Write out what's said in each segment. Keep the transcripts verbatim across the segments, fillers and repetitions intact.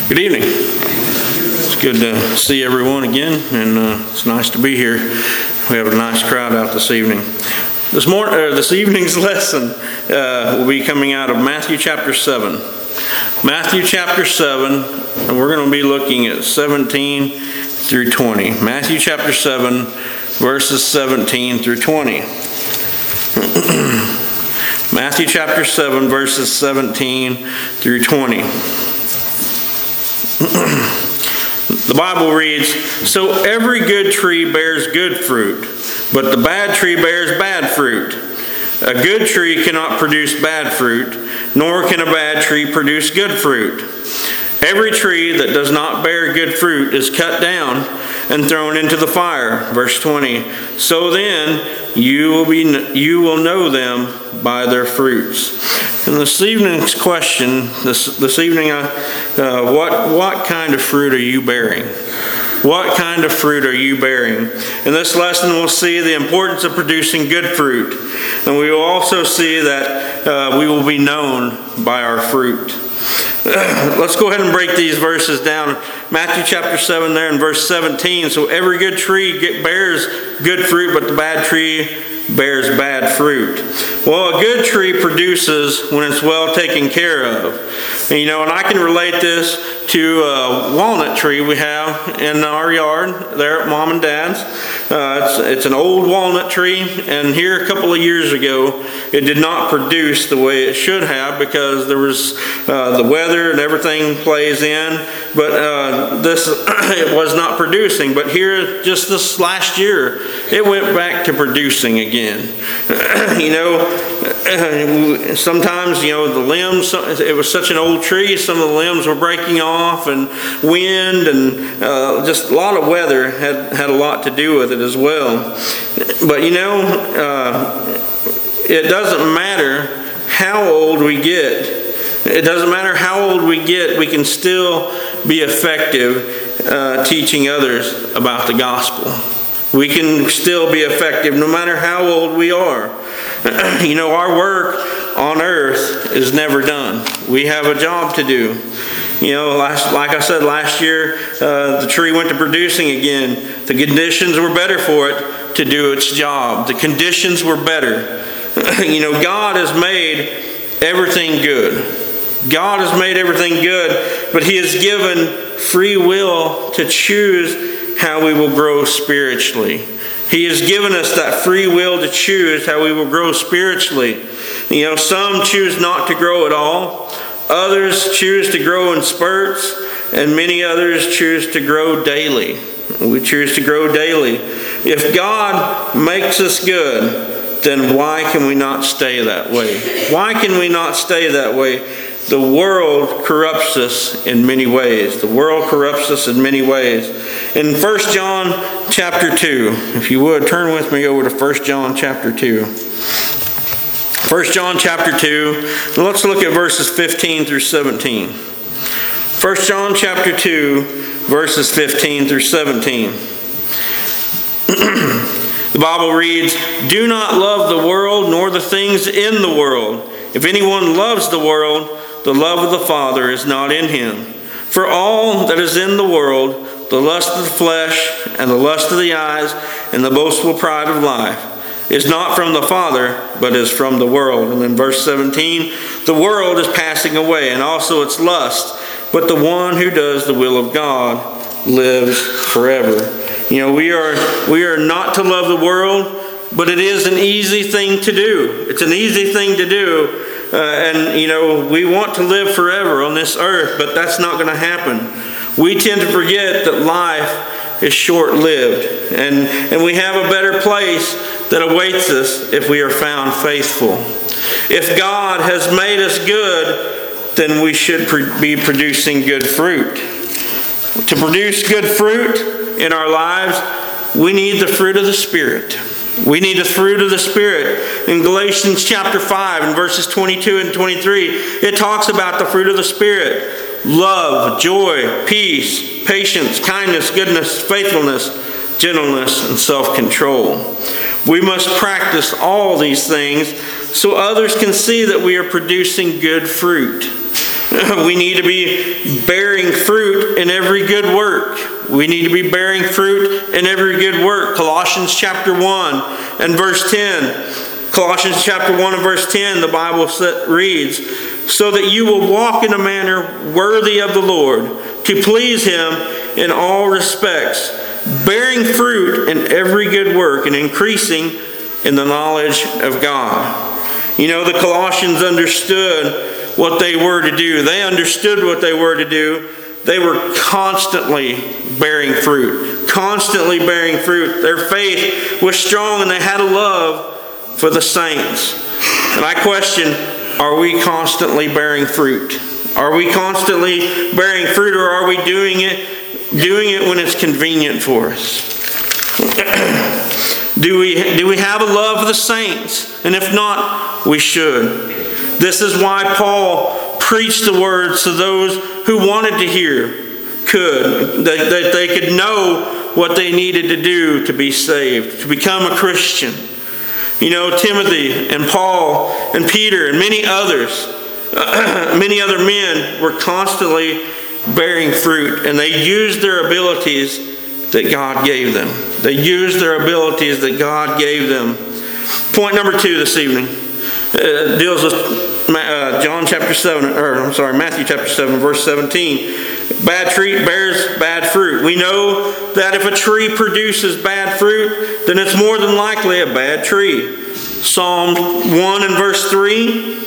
Good evening. It's good to see everyone again, and uh, it's nice to be here. We have a nice crowd out this evening. This morning, or this evening's lesson uh, will be coming out of Matthew chapter seven. Matthew chapter seven, and we're going to be looking at seventeen through twenty. Matthew chapter seven, verses seventeen through twenty. Matthew chapter seven, verses seventeen through twenty. The Bible reads, "So every good tree bears good fruit, but the bad tree bears bad fruit. A good tree cannot produce bad fruit, nor can a bad tree produce good fruit. Every tree that does not bear good fruit is cut down and thrown into the fire." Verse twenty, "So then you will be you will know them by their fruits." And this evening's question, this this evening, uh, uh, what what kind of fruit are you bearing? What kind of fruit are you bearing? In this lesson, we'll see the importance of producing good fruit, and we will also see that uh, we will be known by our fruit. Let's go ahead and break these verses down. Matthew chapter seven there in verse seventeen. "So every good tree bears good fruit, but the bad tree bears bad fruit." Well, a good tree produces when it's well taken care of. And, you know, and I can relate this to a walnut tree we have in our yard there at Mom and Dad's. Uh, it's, it's an old walnut tree, and here a couple of years ago, it did not produce the way it should have because there was uh, the weather and everything plays in. But uh, this it was not producing. But here, just this last year, it went back to producing again. You know, sometimes, you know, the limbs, it was such an old tree, some of the limbs were breaking off, and wind and uh, just a lot of weather had, had a lot to do with it as well. But, you know, uh, it doesn't matter how old we get. It doesn't matter how old we get, we can still be effective uh, teaching others about the gospel. We can still be effective no matter how old we are. You know, our work on earth is never done. We have a job to do. You know, last, like I said, last year, uh, the tree went to producing again. The conditions were better for it to do its job. The conditions were better. You know, God has made everything good. God has made everything good, but He has given free will to choose how we will grow spiritually. He has given us that free will to choose how we will grow spiritually. You know, some choose not to grow at all. Others choose to grow in spurts, and many others choose to grow daily. We choose to grow daily. If God makes us good, then why can we not stay that way? Why can we not stay that way? The world corrupts us in many ways. The world corrupts us in many ways. In First John chapter two, if you would, turn with me over to First John chapter two. First John chapter two, let's look at verses fifteen through seventeen. First John chapter two, verses fifteen through seventeen. The Bible reads, "Do not love the world nor the things in the world. If anyone loves the world, the love of the Father is not in him. For all that is in the world, the lust of the flesh and the lust of the eyes and the boastful pride of life, is not from the Father, but is from the world." And then verse seventeen, "The world is passing away, and also its lust, but the one who does the will of God lives forever." You know, we are we are not to love the world, but it is an easy thing to do. It's an easy thing to do. Uh, and, you know, we want to live forever on this earth, but that's not going to happen. We tend to forget that life is short-lived, and, and we have a better place that awaits us if we are found faithful. If God has made us good, then we should pr- be producing good fruit. To produce good fruit in our lives, we need the fruit of the Spirit. We need the fruit of the Spirit. In Galatians chapter five and verses twenty-two and twenty-three, it talks about the fruit of the Spirit. Love, joy, peace, patience, kindness, goodness, faithfulness, gentleness, and self-control. We must practice all these things so others can see that we are producing good fruit. We need to be bearing fruit in every good work. We need to be bearing fruit in every good work. Colossians chapter one and verse ten. Colossians chapter one and verse ten, the Bible reads, so that you will walk in a manner worthy of the Lord, to please Him in all respects, bearing fruit in every good work and increasing in the knowledge of God. You know, the Colossians understood what they were to do. They understood what they were to do. They were constantly bearing fruit. Constantly bearing fruit. Their faith was strong and they had a love for the saints. And I question, are we constantly bearing fruit? Are we constantly bearing fruit, or are we doing it, doing it when it's convenient for us? do we, do we have a love for the saints? And if not, we should. This is why Paul preached the words to those who wanted to hear, could, that, that they could know what they needed to do to be saved, to become a Christian. You know, Timothy and Paul and Peter and many others, many other men were constantly bearing fruit, and they used their abilities that God gave them. They used their abilities that God gave them. Point number two this evening uh, deals with uh, John chapter seven, or I'm sorry, Matthew chapter seven, verse seventeen. Bad tree bears bad fruit. We know that if a tree produces bad fruit, then it's more than likely a bad tree. Psalm one and verse three.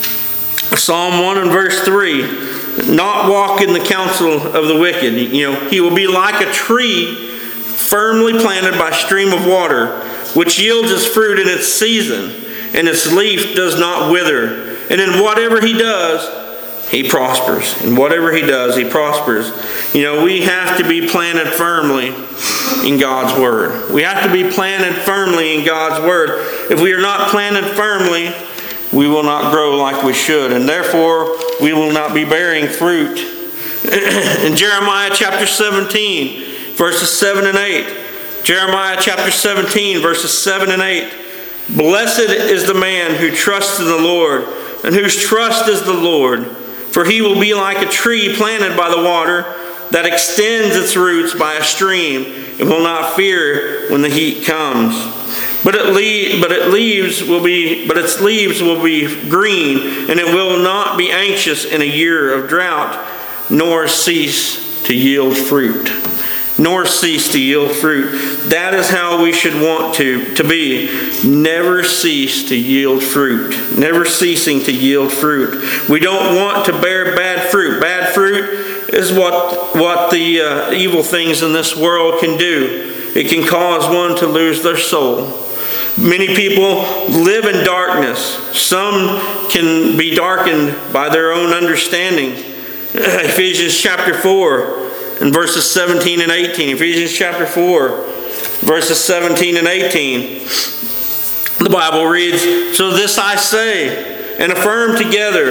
Psalm one and verse three. Not walk in the counsel of the wicked. You know, he will be like a tree firmly planted by a stream of water, which yields its fruit in its season, and its leaf does not wither. And in whatever he does, he prospers. And whatever he does, he prospers. You know, we have to be planted firmly in God's Word. We have to be planted firmly in God's Word. If we are not planted firmly, we will not grow like we should. And therefore, we will not be bearing fruit. In Jeremiah chapter seventeen, verses seven and eight. Jeremiah chapter seventeen, verses seven and eight. Blessed is the man who trusts in the Lord, and whose trust is the Lord. For he will be like a tree planted by the water, that extends its roots by a stream, and will not fear when the heat comes. But it le- but it leaves will be but its leaves will be green, and it will not be anxious in a year of drought, nor cease to yield fruit. Nor cease to yield fruit. That is how we should want to, to be. Never cease to yield fruit. Never ceasing to yield fruit. We don't want to bear bad fruit. Bad fruit is what, what the uh, evil things in this world can do. It can cause one to lose their soul. Many people live in darkness. Some can be darkened by their own understanding. Ephesians chapter four. In verses seventeen and eighteen, Ephesians chapter four, verses seventeen and eighteen, the Bible reads, so this I say, and affirm together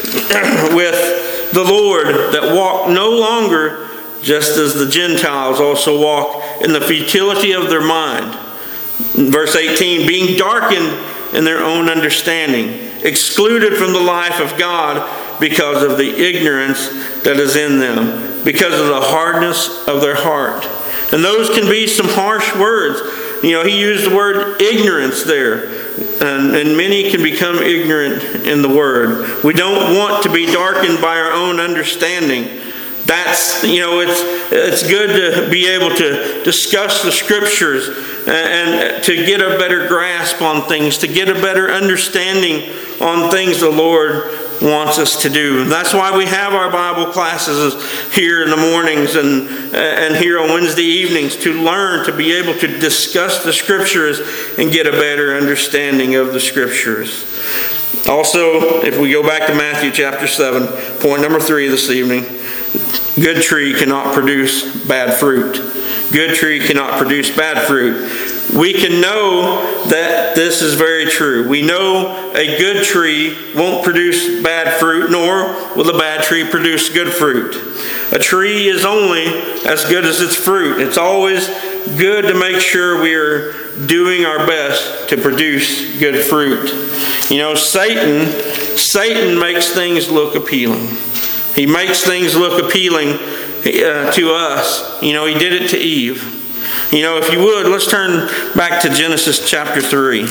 with the Lord, that walk no longer just as the Gentiles also walk in the futility of their mind. In verse eighteen, being darkened in their own understanding, excluded from the life of God because of the ignorance that is in them, because of the hardness of their heart. And those can be some harsh words. You know, he used the word ignorance there. And, and many can become ignorant in the word. We don't want to be darkened by our own understanding. That's, you know, it's it's good to be able to discuss the Scriptures and, and to get a better grasp on things, to get a better understanding on things the Lord wants us to do. And that's why we have our Bible classes here in the mornings and and here on Wednesday evenings, to learn, to be able to discuss the Scriptures and get a better understanding of the Scriptures. Also, if we go back to Matthew chapter seven, point number three this evening, good tree cannot produce bad fruit. Good tree cannot produce bad fruit. We can know that this is very true. We know a good tree won't produce bad fruit, nor will a bad tree produce good fruit. A tree is only as good as its fruit. It's always good to make sure we are doing our best to produce good fruit. You know, Satan, Satan makes things look appealing. He makes things look appealing uh, to us. You know, he did it to Eve. You know, if you would, let's turn back to Genesis chapter three.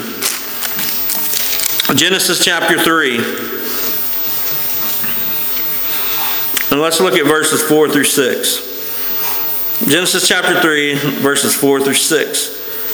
Genesis chapter three. And let's look at verses four through six. Genesis chapter three, verses four through six.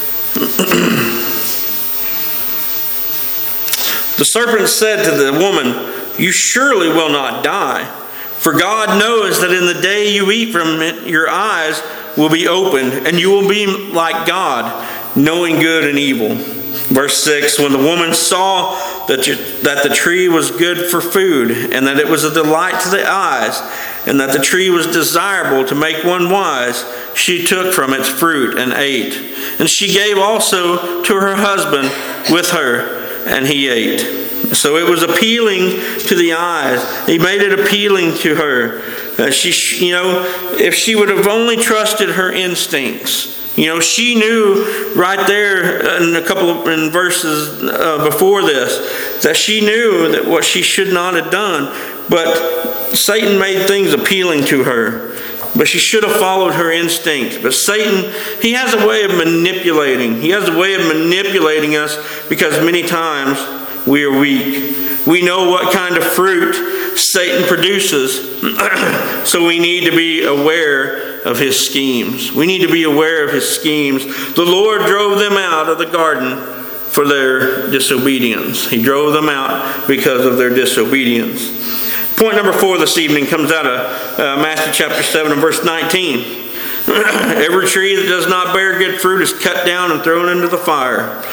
The serpent said to the woman, "You surely will not die, for God knows that in the day you eat from it, your eyes will be opened, and you will be like God, knowing good and evil." Verse six, when the woman saw that, you, that the tree was good for food, and that it was a delight to the eyes, and that the tree was desirable to make one wise, she took from its fruit and ate. And she gave also to her husband with her, and he ate. So it was appealing to the eyes. He made it appealing to her. Uh, she, you know, if she would have only trusted her instincts. You know, she knew right there in a couple of in verses uh, before this that she knew that what she should not have done. But Satan made things appealing to her. But she should have followed her instinct. But Satan, he has a way of manipulating. He has a way of manipulating us because many times we are weak. We know what kind of fruit Satan produces. So we need to be aware of his schemes. We need to be aware of his schemes. The Lord drove them out of the garden for their disobedience. He drove them out because of their disobedience. Point number four this evening comes out of uh, Matthew chapter seven and verse nineteen. Every tree that does not bear good fruit is cut down and thrown into the fire.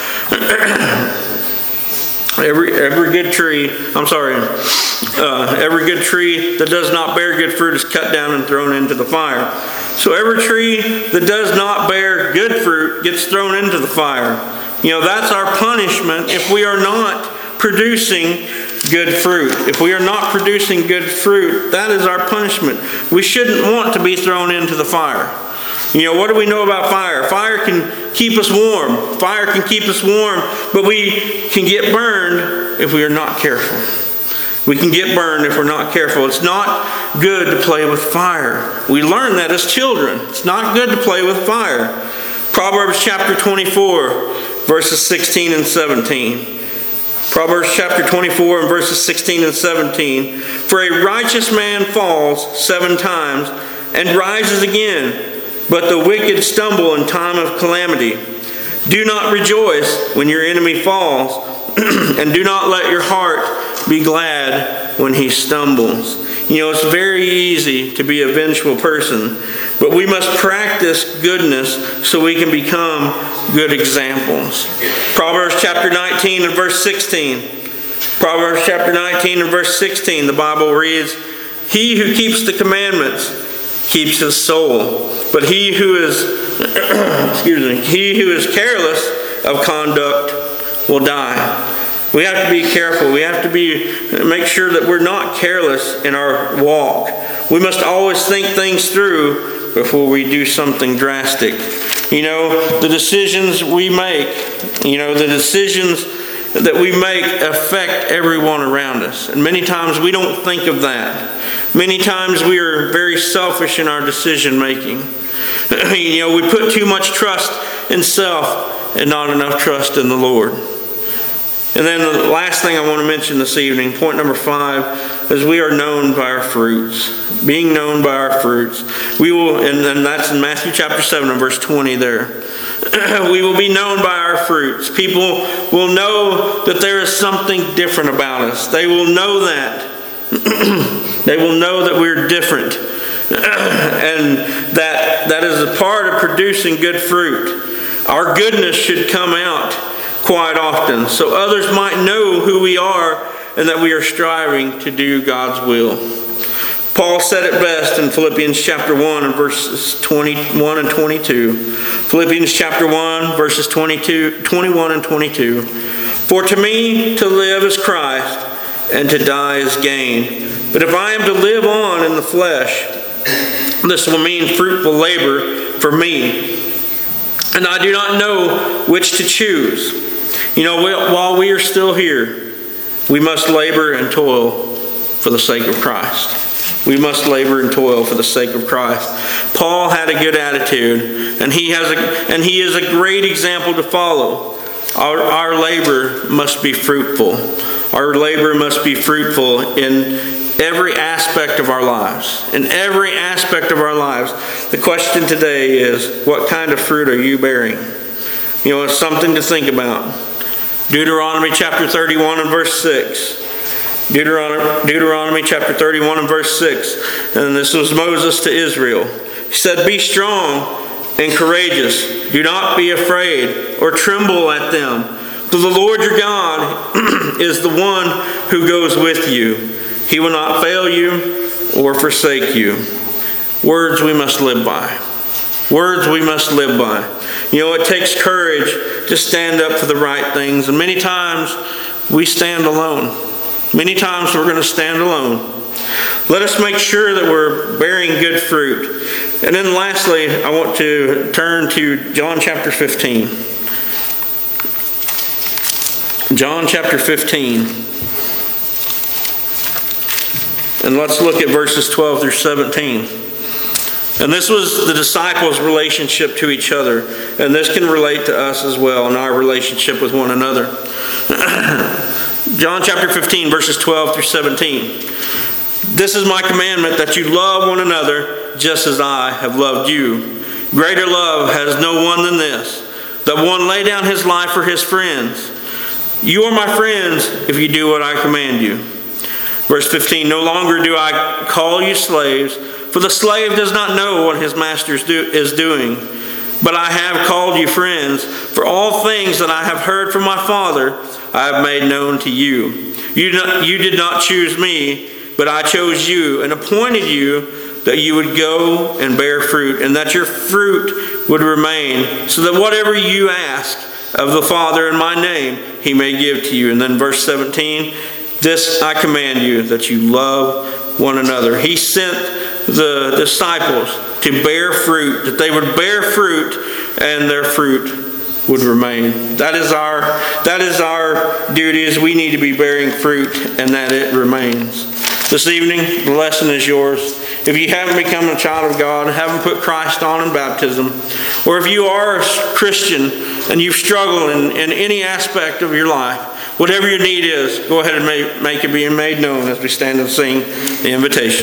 Every every good tree, I'm sorry, uh, every good tree that does not bear good fruit is cut down and thrown into the fire. So every tree that does not bear good fruit gets thrown into the fire. You know, that's our punishment if we are not producing good fruit. If we are not producing good fruit, that is our punishment. We shouldn't want to be thrown into the fire. You know, what do we know about fire? Fire can keep us warm. Fire can keep us warm, but we can get burned if we are not careful. We can get burned if we're not careful. It's not good to play with fire. We learn that as children. It's not good to play with fire. Proverbs chapter twenty-four, verses sixteen and seventeen. Proverbs chapter twenty-four and verses sixteen and seventeen. For a righteous man falls seven times and rises again, but the wicked stumble in time of calamity. Do not rejoice when your enemy falls, and do not let your heart be glad when he stumbles. You know, it's very easy to be a vengeful person, but we must practice goodness so we can become good examples. Proverbs chapter nineteen and verse sixteen. Proverbs chapter nineteen and verse sixteen, the Bible reads, "He who keeps the commandments keeps his soul, but he who is excuse me, he who is careless of conduct will die." We have to be careful. We have to be make sure that we're not careless in our walk. We must always think things through before we do something drastic. You know, the decisions we make, you know, the decisions that we make affect everyone around us. And many times we don't think of that. Many times we are very selfish in our decision making. You know, we put too much trust in self and not enough trust in the Lord. And then the last thing I want to mention this evening, point number five, is we are known by our fruits. Being known by our fruits. We will, and, and that's in Matthew chapter seven and verse twenty there. We will be known by our fruits. People will know that there is something different about us. They will know that. They will know that we're different. And that that is a part of producing good fruit. Our goodness should come out quite often, so others might know who we are and that we are striving to do God's will. Paul said it best in Philippians chapter one and verses twenty-one and twenty-two. Philippians chapter one, verses twenty-two, twenty-one and twenty-two. For to me to live is Christ, and to die is gain. But if I am to live on in the flesh, this will mean fruitful labor for me. and I do not know which to choose. You know, while we are still here, we must labor and toil for the sake of Christ. We must labor and toil for the sake of Christ. Paul had a good attitude, and he has a and he is a great example to follow. Our, our labor must be fruitful. Our labor must be fruitful in every aspect of our lives. In every aspect of our lives. The question today is, what kind of fruit are you bearing? You know, it's something to think about. Deuteronomy chapter thirty-one and verse six. Deuteronomy, Deuteronomy chapter thirty-one and verse six. And this was Moses to Israel. He said, "Be strong and courageous. Do not be afraid or tremble at them. For the Lord your God is the one who goes with you. He will not fail you or forsake you." Words we must live by. Words we must live by. You know, it takes courage to stand up for the right things. And many times we stand alone. Many times we're going to stand alone. Let us make sure that we're bearing good fruit. And then lastly, I want to turn to John chapter fifteen. John chapter fifteen. And let's look at verses twelve through seventeen. And this was the disciples' relationship to each other. And this can relate to us as well in our relationship with one another. John chapter fifteen, verses twelve through seventeen. "This is my commandment, that you love one another just as I have loved you. Greater love has no one than this, that one lay down his life for his friends. You are my friends if you do what I command you." Verse fifteen, "No longer do I call you slaves, for the slave does not know what his master is doing. But I have called you friends, for all things that I have heard from my Father I have made known to you. You, not, you did not choose me, but I chose you and appointed you that you would go and bear fruit, and that your fruit would remain, so that whatever you ask of the Father in my name, he may give to you." And then verse seventeen, "This I command you, that you love one another." He sent the disciples to bear fruit, that they would bear fruit and their fruit would remain. That is our that is our duty, is we need to be bearing fruit and that it remains. This evening, the lesson is yours. If you haven't become a child of God, haven't put Christ on in baptism, or if you are a Christian and you've struggled in, in any aspect of your life, whatever your need is, go ahead and make, make it be made known as we stand and sing the invitation.